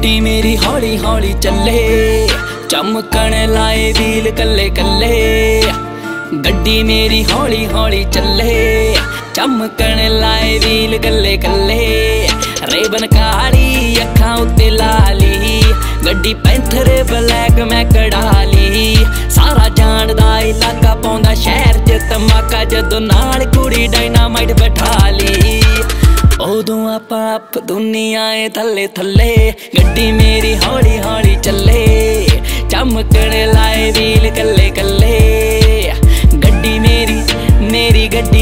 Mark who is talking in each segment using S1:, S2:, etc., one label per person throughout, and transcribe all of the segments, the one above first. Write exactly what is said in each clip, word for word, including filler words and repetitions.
S1: गड्डी मेरी हौली हौली चले, चमकण लाए व्हील कल्ले कल्ले। गड्डी मेरी हौली हौली चले, चमकण लाए व्हील कल्ले कल्ले। रेबन काली अखां उत्ते लाली, गड्डी पैंथर ब्लैक मैं कढ़ाली। सारा जानदा इलाका पाउंदा शहर च धमाका, जदों नाल कुड़ी डायनामाइट बैठा ली। उदों आपां अप दुनियाए थल्ले थल्ले। गड्डी मेरी हौली हौली चले, चमकण लाए व्हील कल्ले कल्ले। गड्डी मेरी मेरी गड्डी।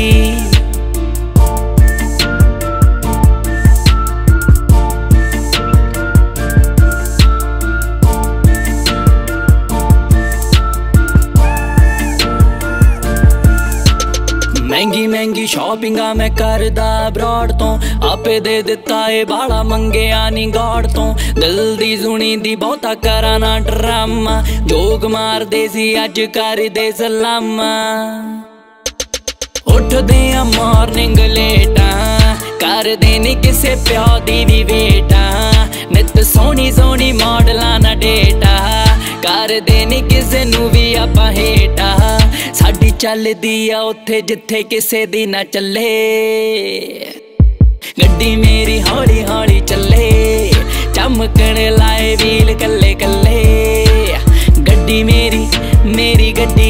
S1: महंगी महंगी शॉपिंगा मैं करदा ब्रॉड तो, आपे दे दिता है बाड़ा मंगया नी गॉड तो। दिल दी सुनी दी बहुता करा ना ड्रामा, जोग मार दे सी अज कर दे सलामा। उठदे आ मॉर्निंग लेटा, कर दे नी किसे प्यो दी भी बेटा। नित सोहनी सोहनी मॉडलां ना डेटा, कर दे नी किसे नू भी आपां हेटा। साडी चलदी आ उत्थे जिथे किसे दी ना चले। गड्डी मेरी हौली हौली चले, चमकण लाए व्हील कल्ले कल्ले। गड्डी मेरी मेरी गड्डी।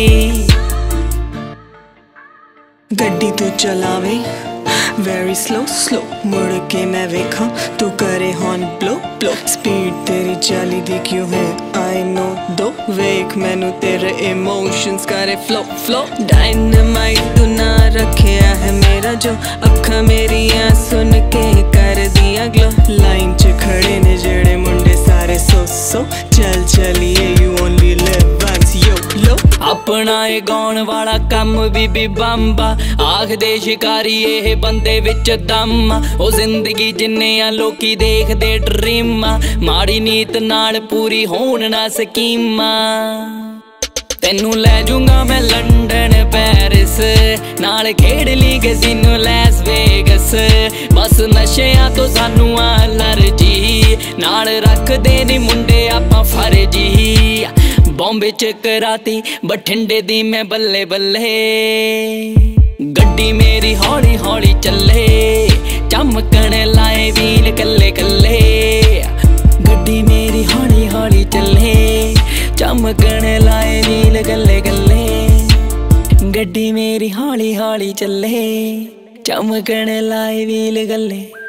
S2: गड्डी तू चलावे वेरी स्लो स्लो, मुड़ के मैं वेखा तू करे हॉर्न ब्लो ब्लो। स्पीड तेरी चाली दी क्यों है आई नो दो, वेख मैनू तेरे इमोशंस करे फ्लो फ्लो। डायनामाइट तू ना रखिया है मेरा जो, अखा मेरिया सुन के कर दिया ग्लो। लाइन च खड़े ने जेड़े मुंडे सारे सो सो, चल चलिए you only live once YOLO.
S1: अपना ए गाउण वाला कम बीबी बंबा, आखदे शिकारी ये बंदे विच दम। ओ जिंदगी जिन्ने आ लोकी देखदे ड्रीमा, माड़ी नीत नाल पूरी होण ना स्कीमा। तेनू लै जूंगा मैं लंडन पैरिस, नाल खेड ली कैसीनो लैस वेगस। बस नशियां तो सानू अलर्जी, नाल रखदे नी मुंडे आपां फर्जी। बॉम्बे च कराती बठिंडे दी मैं बल्ले बल्ले। गड्डी मेरी हौली हौली चले, चमकण लाए व्हील कल्ले कल्ले। गड्डी मेरी हौली हौली चले, चमकण लाए व्हील कल्ले कल्ले। गड्डी मेरी हौली हौली चले, चमकण लाए व्हील कल्ले।